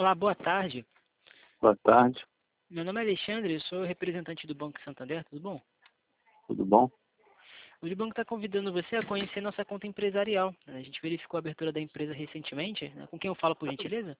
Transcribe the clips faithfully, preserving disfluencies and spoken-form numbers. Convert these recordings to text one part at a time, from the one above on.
Olá, boa tarde. Boa tarde, Meu nome é Alexandre, eu sou representante do Banco Santander, tudo bom? tudo bom? O banco está convidando você a conhecer nossa conta empresarial. A gente verificou a abertura da empresa recentemente, né? Com quem eu falo, por gentileza?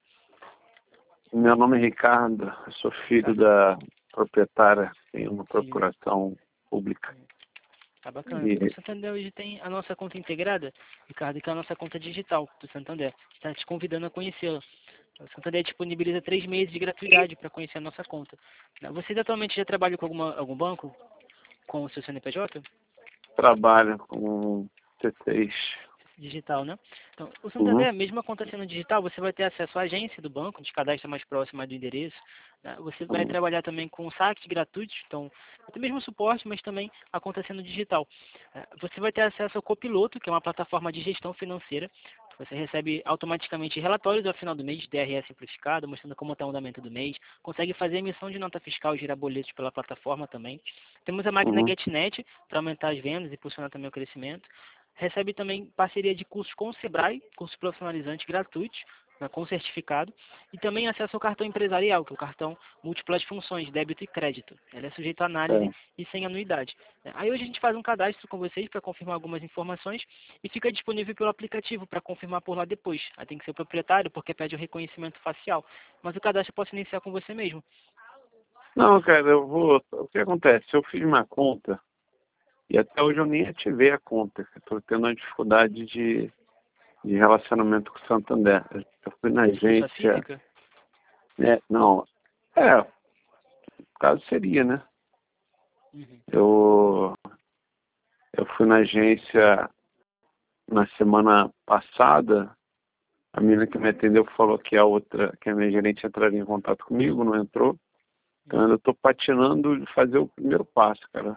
Meu nome é Ricardo, eu sou filho Ricardo. da proprietária, tenho uma Filho. procuração pública. Tá bacana. O E, Santander hoje tem a nossa conta integrada, Ricardo, que é a nossa conta digital do Santander. Está te convidando a conhecê-la. O Santander disponibiliza três meses de gratuidade para conhecer a nossa conta. Você atualmente já trabalha com alguma, algum banco? Com o seu C N P J? trabalho com T seis. Digital, né? Então, o Uhum, Santander, mesmo acontecendo digital, você vai ter acesso à agência do banco, de cadastro mais próximo do endereço. Né? Você vai uhum, trabalhar também com saques gratuitos, então, até mesmo suporte, mas também acontecendo digital. Eh, Você vai ter acesso ao Copiloto, que é uma plataforma de gestão financeira. Você recebe automaticamente relatórios ao final do mês, D R S simplificado, mostrando como está o andamento do mês. Consegue fazer emissão de nota fiscal e gerar boletos pela plataforma também. Temos a máquina uhum. GetNet para aumentar as vendas e impulsionar também o crescimento. Recebe também parceria de cursos com o Sebrae, cursos profissionalizantes gratuitos, né, com certificado, e também acesso ao cartão empresarial, que é o cartão múltiplas funções, débito e crédito. Ele é sujeito a análise É. e sem anuidade. Aí hoje a gente faz um cadastro com vocês para confirmar algumas informações e fica disponível pelo aplicativo para confirmar por lá depois. Aí tem que ser o proprietário porque pede o reconhecimento facial. Mas o cadastro pode iniciar com você mesmo. Não, cara, eu vou. O que acontece? Eu fiz uma conta e até hoje eu nem ativei a conta. Estou tendo uma dificuldade de, de relacionamento com o Santander. Eu fui na De pessoa agência, física? né? Não, é, o caso seria, né? Uhum. Eu, eu fui na agência na semana passada. A menina que me atendeu falou que a outra, que a minha gerente entraria em contato comigo, não entrou. Então eu estou patinando de fazer o primeiro passo, cara.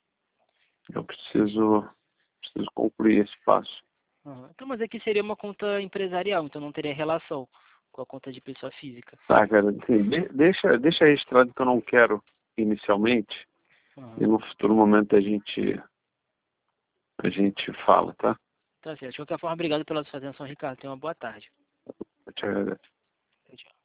Eu preciso, preciso concluir esse passo. Uhum. Então, mas aqui seria uma conta empresarial, então não teria relação com a conta de pessoa física. Tá, cara, assim, de- deixa, deixa registrado que eu não quero inicialmente Uhum. e no futuro momento a gente, a gente fala, tá? Tá certo. De qualquer forma, obrigado pela sua atenção, Ricardo. Tenha uma boa tarde. Eu te agradeço. Tchau, tchau.